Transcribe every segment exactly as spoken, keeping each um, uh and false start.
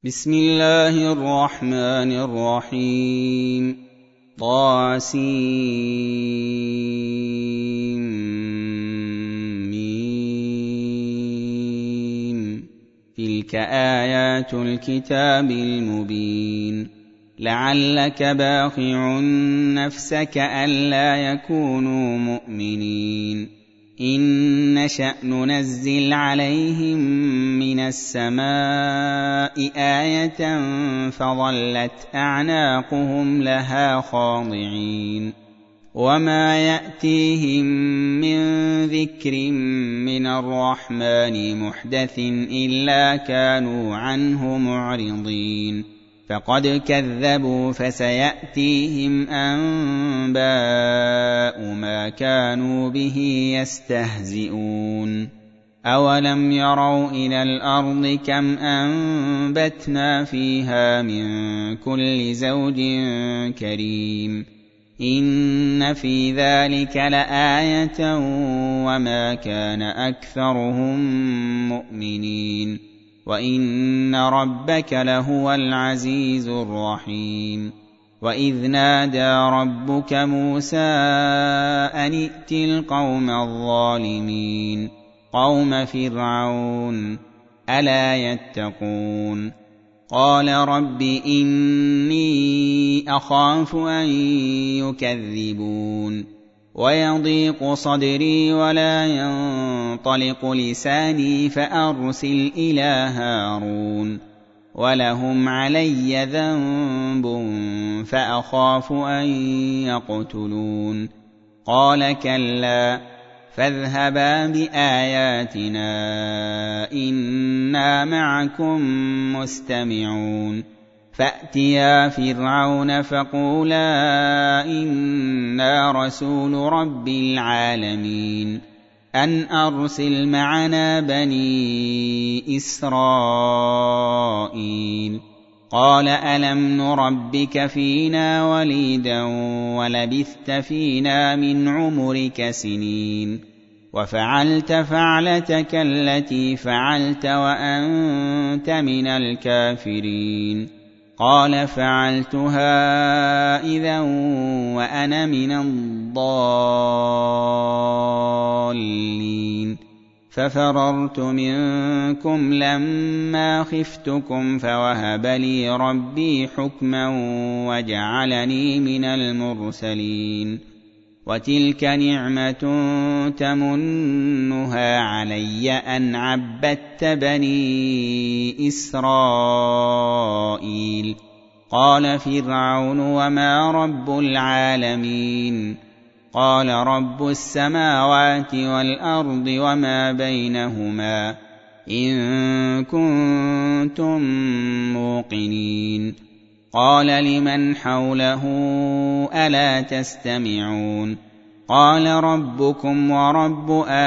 بسم الله الرحمن الرحيم طاسيم تلك آيات الكتاب المبين لعلك باخع نفسك ألا يكونوا مؤمنين إن نشأ ننزل عليهم من السماء آية فظلت أعناقهم لها خاضعين وما يأتيهم من ذكر من الرحمن محدث إلا كانوا عنه معرضين فقد كذبوا فسيأتيهم أنباء ما كانوا به يستهزئون أولم يروا إلى الأرض كم أنبتنا فيها من كل زوج كريم إن في ذلك لآية وما كان أكثرهم مؤمنين وإن ربك لهو العزيز الرحيم وإذ نادى ربك موسى أن ائت القوم الظالمين قوم فرعون ألا يتقون قال رب إني أخاف أن يكذبون ويضيق صدري ولا ينطلق لساني فأرسل إلى هارون ولهم علي ذنب فأخاف أن يقتلون قال كلا فاذهبا بآياتنا إنا معكم مستمعون فأتيا فرعون فقولا إنا رسول رب العالمين أن أرسل معنا بني إسرائيل قال ألم نربك فينا وليدا ولبثت فينا من عمرك سنين وفعلت فعلتك التي فعلت وأنت من الكافرين قال فعلتها إذا وأنا من الضالين ففررت منكم لما خفتكم فوهب لي ربي حكما وجعلني من المرسلين وتلك نعمة تمنها علي أن عبدت بني إسرائيل قال فرعون وما رب العالمين قال رب السماوات والأرض وما بينهما إن كنتم موقنين قال لمن حوله ألا تستمعون قال ربكم ورب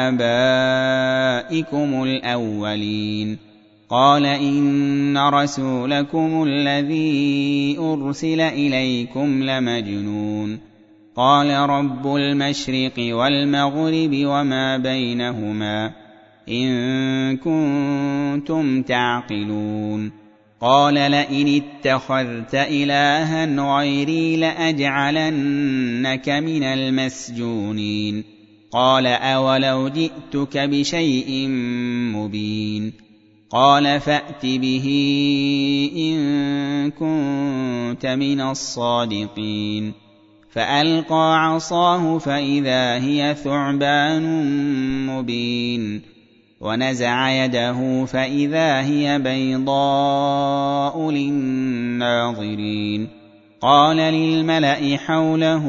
آبائكم الأولين قال إن رسولكم الذي أرسل إليكم لمجنون قال رب المشرق والمغرب وما بينهما إن كنتم تعقلون قال لئن اتخذت إلها غيري لأجعلنك من المسجونين قال أولو جئتك بشيء مبين قال فأت به إن كنت من الصادقين فألقى عصاه فإذا هي ثعبان مبين ونزع يده فإذا هي بيضاء للناظرين قال للملأ حوله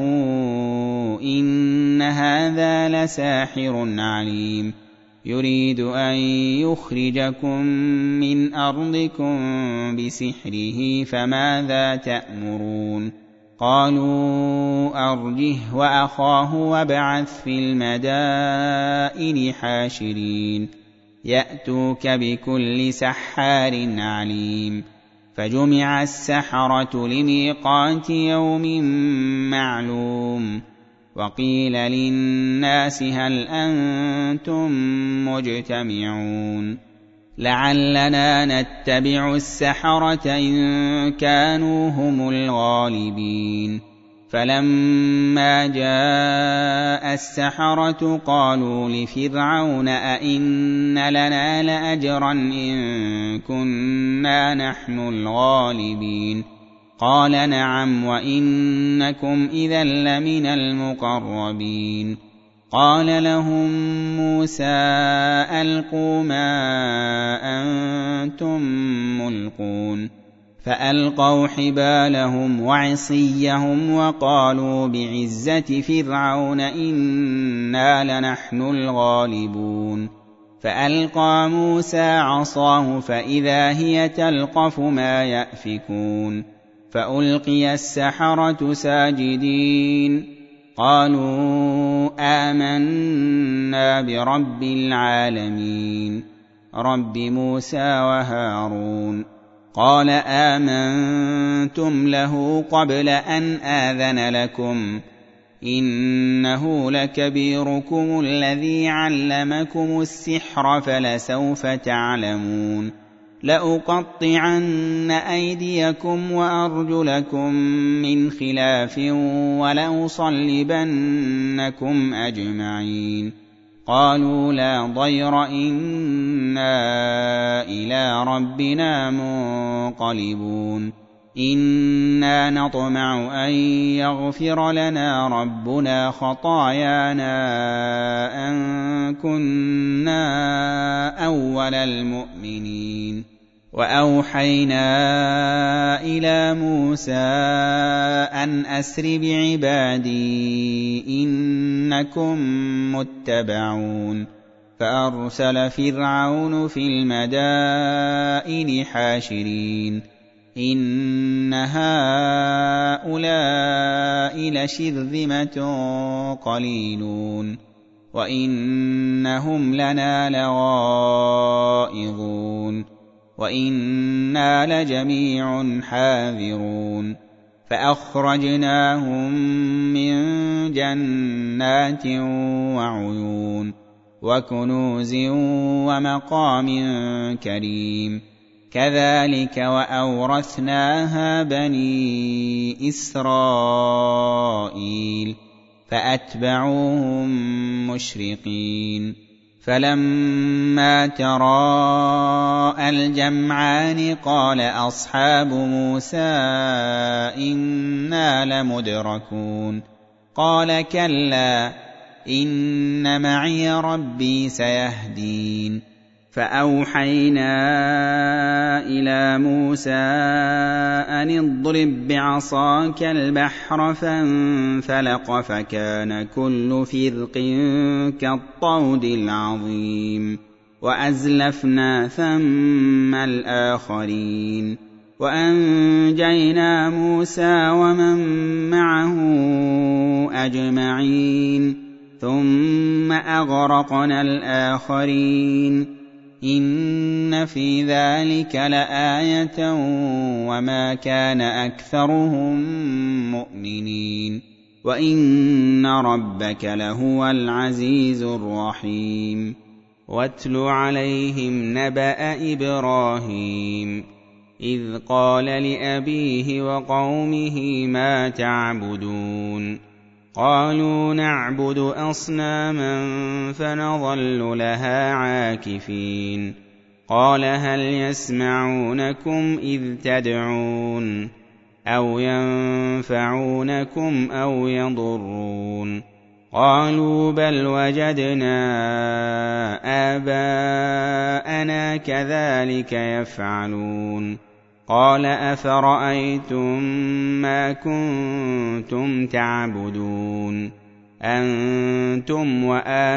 إن هذا لساحر عليم يريد أن يخرجكم من أرضكم بسحره فماذا تأمرون قالوا أرجه وأخاه وابعث في المدائن حاشرين يأتوك بكل سحار عليم فجمع السحرة لميقات يوم معلوم وقيل للناس هل أنتم مجتمعون لعلنا نتبع السحرة إن كانوا هم الغالبين. فلما جاء السحرة قالوا لفرعون أئن لنا لأجرا إن كنا نحن الغالبين. قال نعم وإنكم إذا لمن المقربين. قال لهم موسى ألقوا ما أنتم ملقون. فألقوا حبالهم وعصيهم وقالوا بعزة فرعون إنا لنحن الغالبون. فألقى موسى عصاه فإذا هي تلقف ما يأفكون. فألقي السحرة ساجدين قالوا آمنا برب العالمين رب موسى وهارون. قال آمنتم له قبل أن آذن لكم إنه لكبيركم الذي علمكم السحر فلسوف تعلمون. لأقطعن أيديكم وأرجلكم من خلاف ولأصلبنكم أجمعين. قالوا لا ضير إنا إلى ربنا منقلبون. إنا نطمع أن يغفر لنا ربنا خطايانا أن كنا أول المؤمنين. وأوحينا إلى موسى أن أسر بعبادي إنكم متبعون. فأرسل فرعون في المدائن حاشرين إن هؤلاء لشرذمة قليلون وإنهم لنا لغائظون وإنا لجميع حاذرون. فأخرجناهم من جنات وعيون وكنوز ومقام كريم. كذلك وأورثناها بني إسرائيل فأتبعوهم مشرقين. فلما تراءى الجمعان قال أصحاب موسى إنا لمدركون. قال كلا إن معي ربي سيهدين. فأوحينا إلى موسى أن اضرب بعصاك البحر فانفلق فكان كل فرق كالطود العظيم. وأزلفنا ثم الآخرين وأنجينا موسى ومن معه أجمعين ثم أغرقنا الآخرين. إن في ذلك لآية وما كان أكثرهم مؤمنين وإن ربك لهو العزيز الرحيم. واتل عليهم نبأ إبراهيم إذ قال لأبيه وقومه ما تعبدون. قالوا نعبد أصناما فنظل لها عاكفين. قال هل يسمعونكم إذ تدعون أو ينفعونكم أو يضرون. قالوا بل وجدنا آباءنا كذلك يفعلون. قال أفرأيتم ما كنتم تعبدون أنتم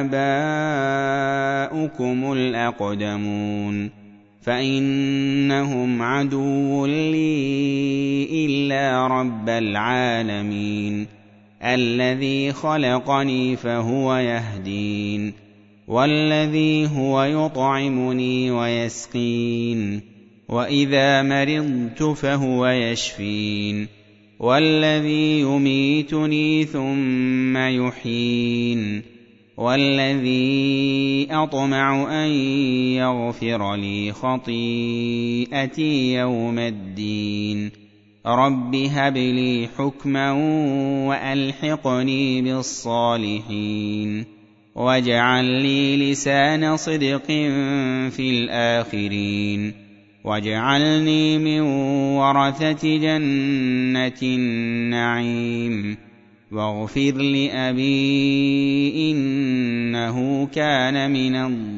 وآباؤكم الأقدمون فإنهم عدو لي إلا رب العالمين الذي خلقني فهو يهدين والذي هو يطعمني ويسقين وإذا مرضت فهو يشفين والذي يميتني ثم يحيين والذي أطمع أن يغفر لي خطيئتي يوم الدين رب هب لي حكما وألحقني بالصالحين واجعل لي لسان صدق في الآخرين واجعلني من ورثة جنة النعيم واغفر لأبي إنه كان من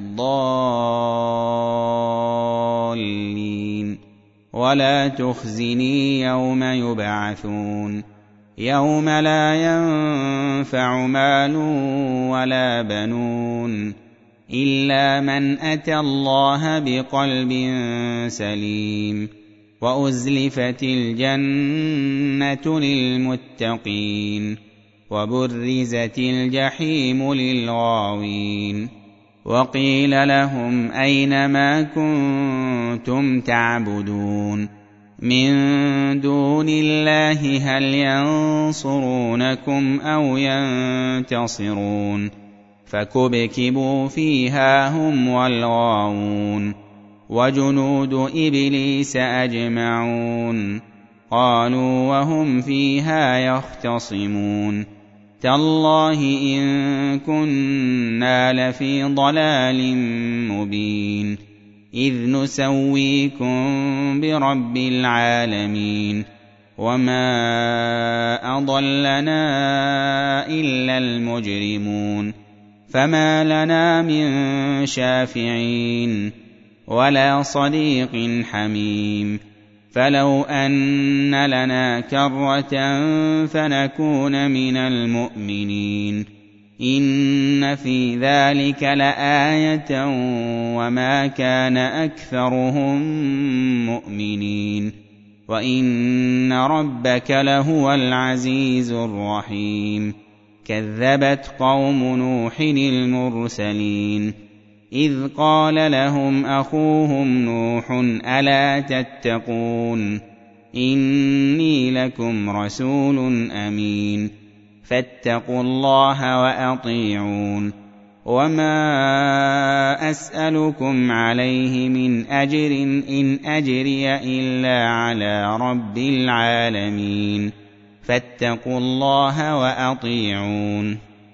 الضالين ولا تخزني يوم يبعثون يوم لا ينفع مال ولا بنون إلا من أتى الله بقلب سليم وأزلفت الجنة للمتقين وبرزت الجحيم للغاوين وقيل لهم أين ما كنتم تعبدون من دون الله هل ينصرونكم أو ينتصرون فكبكبوا فيها هم والغاوون وجنود إبليس أجمعون قالوا وهم فيها يختصمون تالله إن كنا لفي ضلال مبين إذ نسويكم برب العالمين وما أضلنا إلا المجرمون فما لنا من شافعين ولا صديق حميم فلو أن لنا كرة فنكون من المؤمنين إن في ذلك لآية وما كان أكثرهم مؤمنين وإن ربك لهو العزيز الرحيم كذبت قوم نوح المرسلين إذ قال لهم أخوهم نوح ألا تتقون إني لكم رسول أمين فاتقوا الله وأطيعون وما أسألكم عليه من أجر إن أجري إلا على رب العالمين فاتقوا الله وأطيعون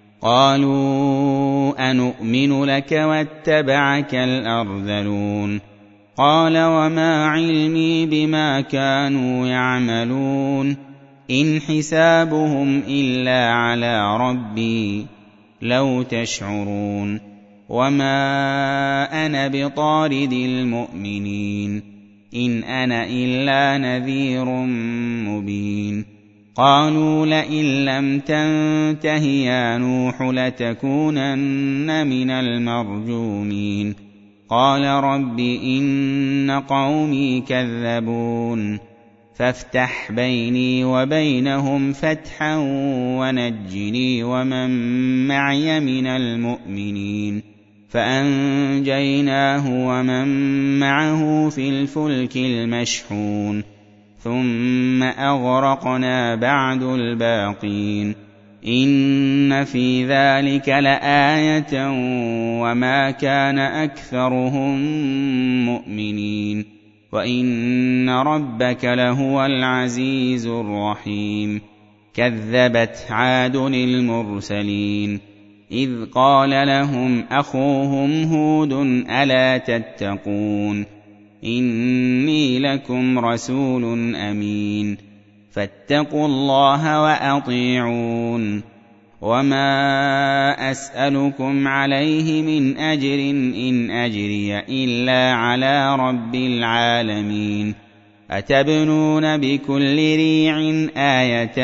قالوا أنؤمن لك واتبعك الأرذلون قال وما علمي بما كانوا يعملون إن حسابهم إلا على ربي لو تشعرون وما أنا بطارد المؤمنين إن أنا إلا نذير مبين قالوا لئن لم تنته يا نوح لتكونن من المرجومين قال رب إن قومي كذبون فافتح بيني وبينهم فتحا ونجني ومن معي من المؤمنين فأنجيناه ومن معه في الفلك المشحون ثم أغرقنا بعد الباقين إن في ذلك لآية وما كان أكثرهم مؤمنين وإن ربك لهو العزيز الرحيم كذبت عاد المرسلين إذ قال لهم أخوهم هود ألا تتقون إني لكم رسول أمين فاتقوا الله وأطيعون وما أسألكم عليه من أجر إن أجري إلا على رب العالمين أتبنون بكل ريع آية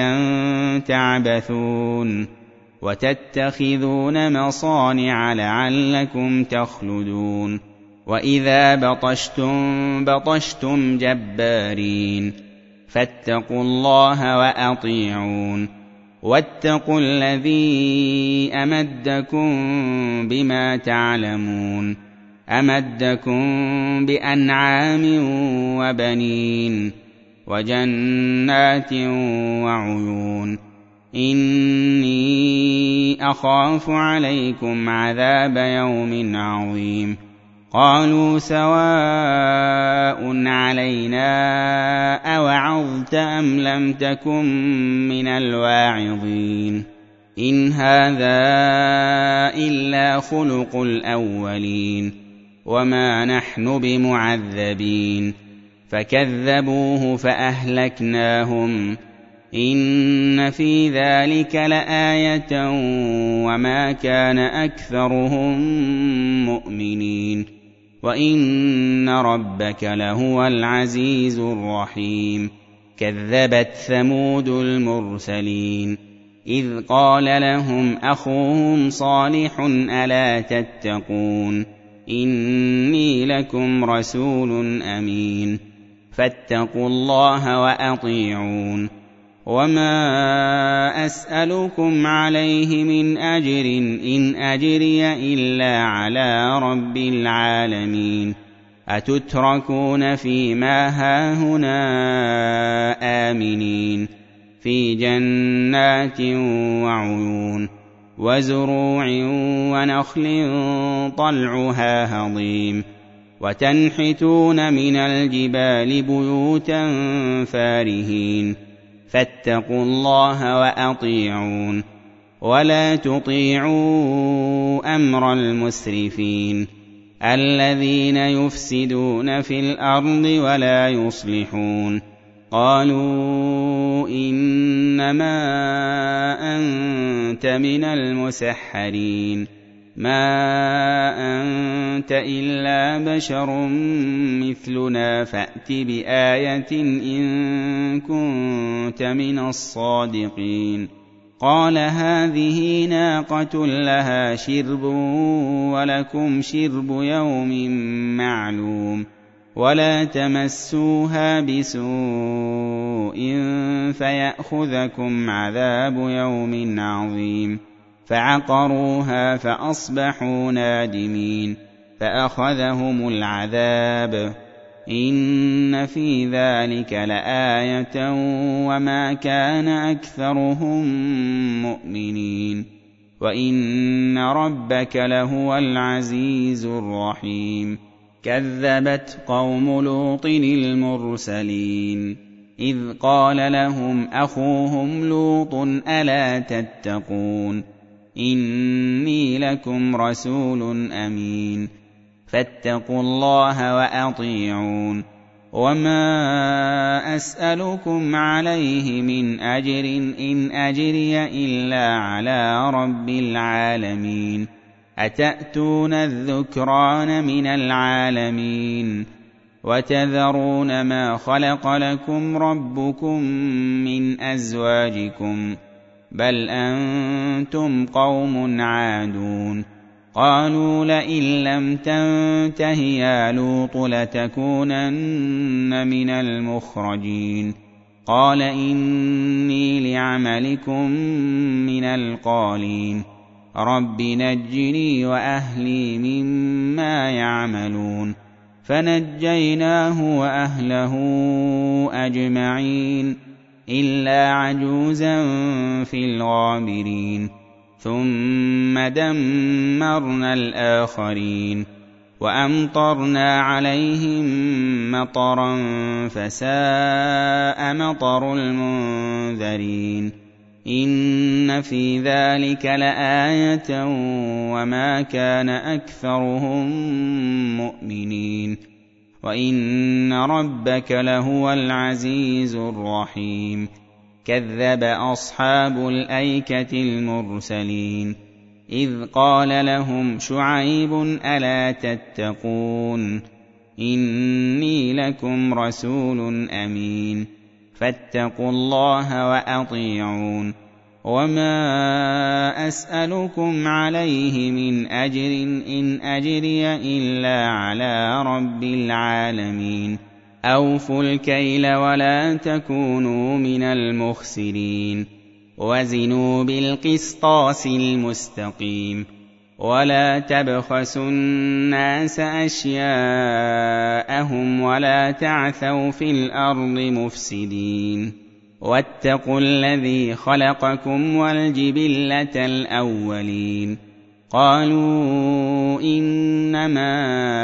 تعبثون وتتخذون مصانع لعلكم تخلدون وإذا بطشتم بطشتم جبارين فاتقوا الله وأطيعون واتقوا الذي أمدكم بما تعلمون أمدكم بأنعام وبنين وجنات وعيون إني أخاف عليكم عذاب يوم عظيم قالوا سواء علينا أوعظت أم لم تكن من الواعظين إن هذا إلا خلق الأولين وما نحن بمعذبين فكذبوه فأهلكناهم إن في ذلك لآية وما كان أكثرهم مؤمنين وإن ربك لهو العزيز الرحيم كذبت ثمود المرسلين إذ قال لهم أخوهم صالح ألا تتقون إني لكم رسول أمين فاتقوا الله وأطيعون وما أسألكم عليه من أجر إن أجري إلا على رب العالمين أتتركون فيما هاهنا آمنين في جنات وعيون وزروع ونخل طلعها هضيم وتنحتون من الجبال بيوتا فارهين فاتقوا الله وأطيعون ولا تطيعوا أمر المسرفين الذين يفسدون في الأرض ولا يصلحون قالوا إنما أنت من المسحرين ما أنت إلا بشر مثلنا فأت بآية إن كنت من الصادقين قال هذه ناقة لها شرب ولكم شرب يوم معلوم ولا تمسوها بسوء فيأخذكم عذاب يوم عظيم فعقروها فأصبحوا نادمين فأخذهم العذاب إن في ذلك لآية وما كان أكثرهم مؤمنين وإن ربك لهو العزيز الرحيم كذبت قوم لوط المرسلين إذ قال لهم أخوهم لوط ألا تتقون إني لكم رسول أمين فاتقوا الله وأطيعون وما أسألكم عليه من أجر إن أجري إلا على رب العالمين أتأتون الذكران من العالمين وتذرون ما خلق لكم ربكم من أزواجكم بل أنتم قوم عادون قالوا لئن لم تنته يا لوط لتكونن من المخرجين قال إني لعملكم من القالين رب نجني وأهلي مما يعملون فنجيناه وأهله أجمعين إلا عجوزا في الغابرين ثم دمرنا الآخرين وأمطرنا عليهم مطرا فساء مطر المنذرين إن في ذلك لآية وما كان أكثرهم مؤمنين وإن ربك لهو العزيز الرحيم كذب أصحاب الأيكة المرسلين إذ قال لهم شعيب ألا تتقون إني لكم رسول أمين فاتقوا الله وأطيعون وما أسألكم عليه من أجر إن أجري إلا على رب العالمين أوفوا الكيل ولا تكونوا من المخسرين وزنوا بالقسطاس المستقيم ولا تبخسوا الناس أشياءهم ولا تعثوا في الأرض مفسدين واتقوا الذي خلقكم والجبلة الأولين قالوا إنما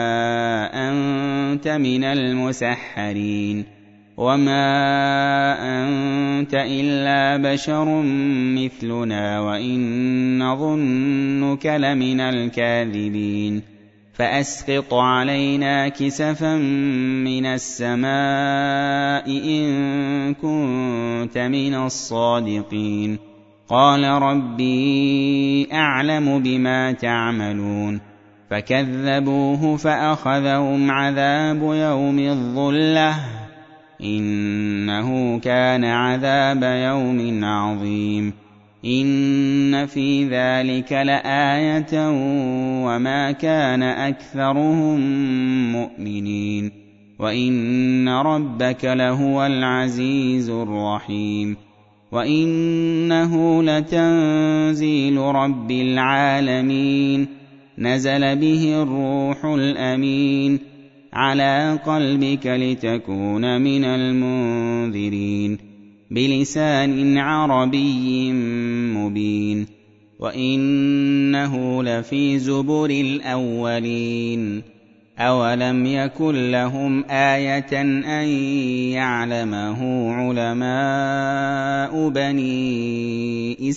أنت من المسحرين وما أنت إلا بشر مثلنا وإن نظنك لمن الكاذبين فأسقط علينا كسفا من السماء إن كنت من الصادقين قال ربي أعلم بما تعملون فكذبوه فأخذهم عذاب يوم الظلة إنه كان عذاب يوم عظيم إن في ذلك لآية وما كان أكثرهم مؤمنين وإن ربك لهو العزيز الرحيم وإنه لتنزيل رب العالمين نزل به الروح الأمين على قلبك لتكون من المنذرين بلسان عربي مبين وإنه لفي زبر الأولين أولم يكن لهم آية أن يعلمه علماء بني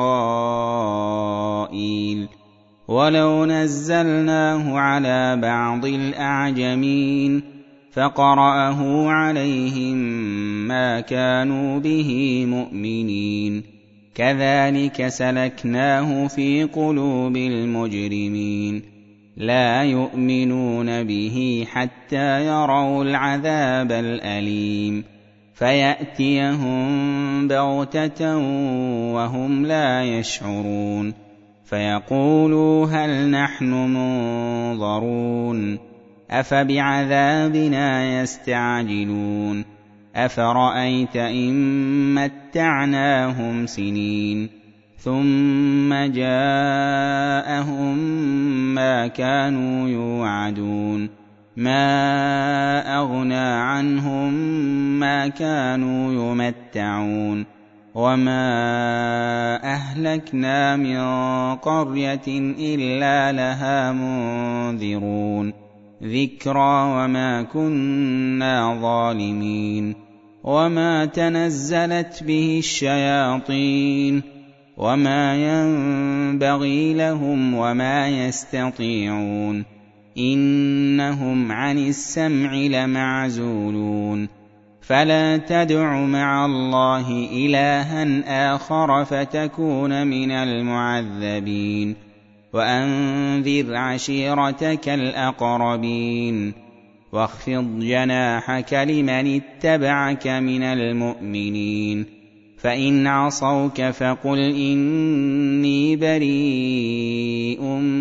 إسرائيل ولو نزلناه على بعض الأعجمين فقرأه عليهم ما كانوا به مؤمنين كذلك سلكناه في قلوب المجرمين لا يؤمنون به حتى يروا العذاب الأليم فيأتيهم بغتة وهم لا يشعرون فيقولوا هل نحن منظرون أفبعذابنا يستعجلون أفرأيت إن متعناهم سنين ثم جاءهم ما كانوا يوعدون ما أغنى عنهم ما كانوا يمتعون وما أهلكنا من قرية إلا لها منذرون ذكرى وما كنا ظالمين وما تنزلت به الشياطين وما ينبغي لهم وما يستطيعون إنهم عن السمع لمعزولون فلا تدع مع الله إلها آخر فتكون من المعذبين وأنذر عشيرتك الأقربين واخفض جناحك لمن اتبعك من المؤمنين فإن عصوك فقل إني بريء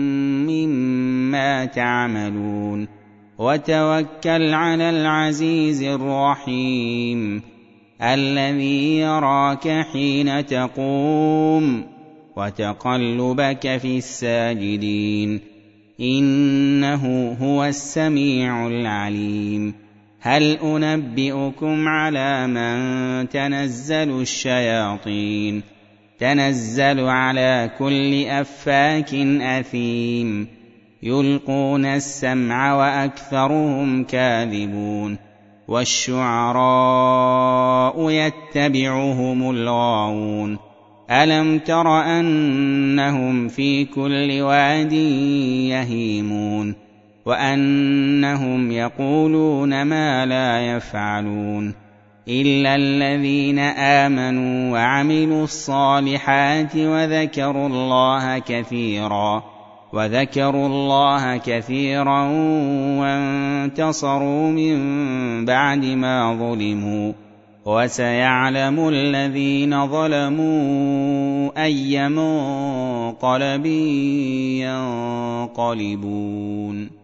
مما تعملون وتوكل على العزيز الرحيم الذي يراك حين تقوم وتقلبك في الساجدين إنه هو السميع العليم هل أنبئكم على من تنزل الشياطين تنزل على كل أفاك أثيم يلقون السمع وأكثرهم كاذبون والشعراء يتبعهم الغاوون ألم تر أنهم في كل واد يهيمون وأنهم يقولون ما لا يفعلون إلا الذين آمنوا وعملوا الصالحات وذكروا الله كثيرا وذكروا الله كثيرا وانتصروا من بعد ما ظلموا وسيعلم الذين ظلموا أي منقلب ينقلبون.